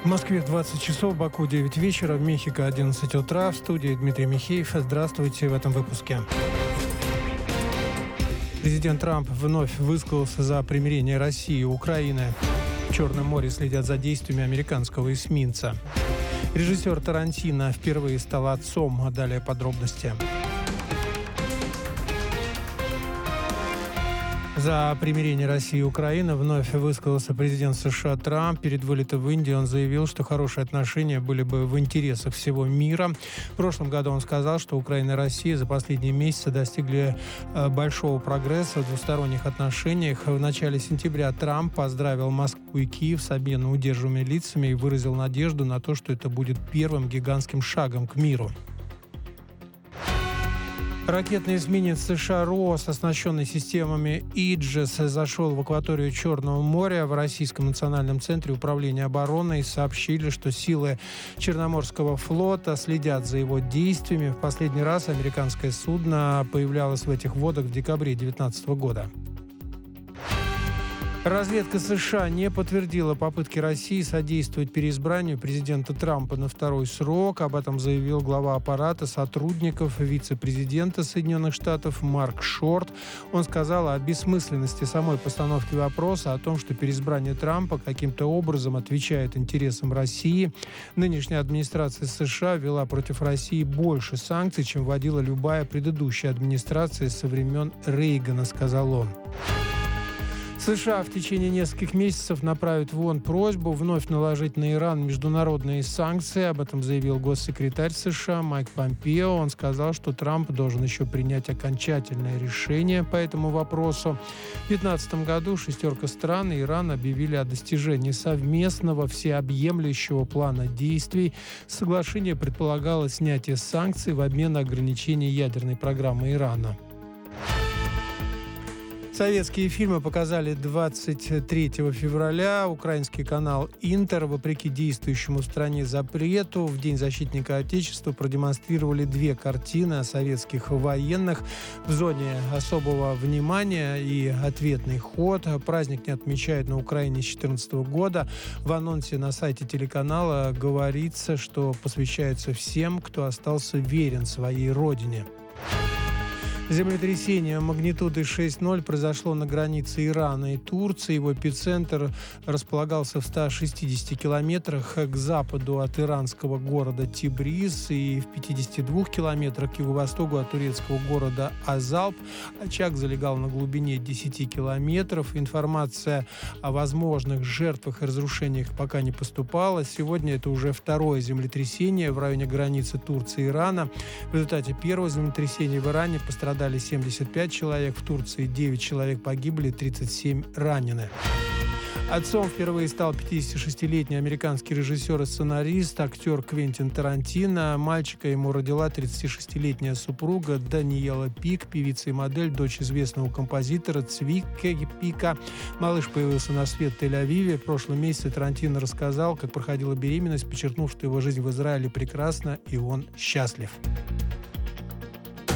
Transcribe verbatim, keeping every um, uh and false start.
В Москве двадцать часов, Баку девять вечера, в Мехико одиннадцать утра. В студии Дмитрий Михеев. Здравствуйте в этом выпуске. Президент Трамп вновь высказался за примирение России и Украины. В Черном море следят за действиями американского эсминца. Режиссер Тарантино впервые стал отцом. Далее подробности. За примирение России и Украины вновь высказался президент США Трамп. Перед вылетом в Индию он заявил, что хорошие отношения были бы в интересах всего мира. В прошлом году он сказал, что Украина и Россия за последние месяцы достигли большого прогресса в двусторонних отношениях. В начале сентября Трамп поздравил Москву и Киев с обменом удерживаемыми лицами и выразил надежду на то, что это будет первым гигантским шагом к миру. Ракетный эсминец США «Росс», оснащенный системами «Иджес», зашел в акваторию Черного моря. В Российском национальном центре управления обороной сообщили, что силы Черноморского флота следят за его действиями. В последний раз американское судно появлялось в этих водах в декабре две тысячи девятнадцатого года. Разведка США не подтвердила попытки России содействовать переизбранию президента Трампа на второй срок. Об этом заявил глава аппарата сотрудников вице-президента Соединенных Штатов Марк Шорт. Он сказал о бессмысленности самой постановки вопроса, о том, что переизбрание Трампа каким-то образом отвечает интересам России. Нынешняя администрация США ввела против России больше санкций, чем вводила любая предыдущая администрация со времен Рейгана, сказал он. США в течение нескольких месяцев направят в ООН просьбу вновь наложить на Иран международные санкции. Об этом заявил госсекретарь США Майк Помпео. Он сказал, что Трамп должен еще принять окончательное решение по этому вопросу. В две тысячи пятнадцатом году шестерка стран и Иран объявили о достижении совместного всеобъемлющего плана действий. Соглашение предполагало снятие санкций в обмен на ограничение ядерной программы Ирана. Советские фильмы показали двадцать третьего февраля. Украинский канал «Интер», вопреки действующему в стране запрету, в День защитника Отечества продемонстрировали две картины о советских военных в зоне особого внимания и ответный ход. Праздник не отмечают на Украине с две тысячи четырнадцатого года. В анонсе на сайте телеканала говорится, что посвящается всем, кто остался верен своей родине. Землетрясение магнитудой шесть ноль произошло на границе Ирана и Турции. Его эпицентр располагался в ста шестидесяти километрах к западу от иранского города Тибриз и в пятидесяти двух километрах к юго-востоку от турецкого города Азалп. Очаг залегал на глубине десяти километров. Информация о возможных жертвах и разрушениях пока не поступала. Сегодня это уже второе землетрясение в районе границы Турции и Ирана. В результате первого землетрясения в Иране пострадали Пострадали семьдесят пять человек, в Турции девять человек погибли, тридцать семь ранены. Отцом впервые стал пятидесятишестилетний американский режиссер и сценарист, актер Квентин Тарантино. Мальчика ему родила тридцатишестилетняя супруга Даниэла Пик, певица и модель, дочь известного композитора Цвика Пика. Малыш появился на свет в Тель-Авиве. В прошлом месяце Тарантино рассказал, как проходила беременность, подчеркнув, что его жизнь в Израиле прекрасна и он счастлив.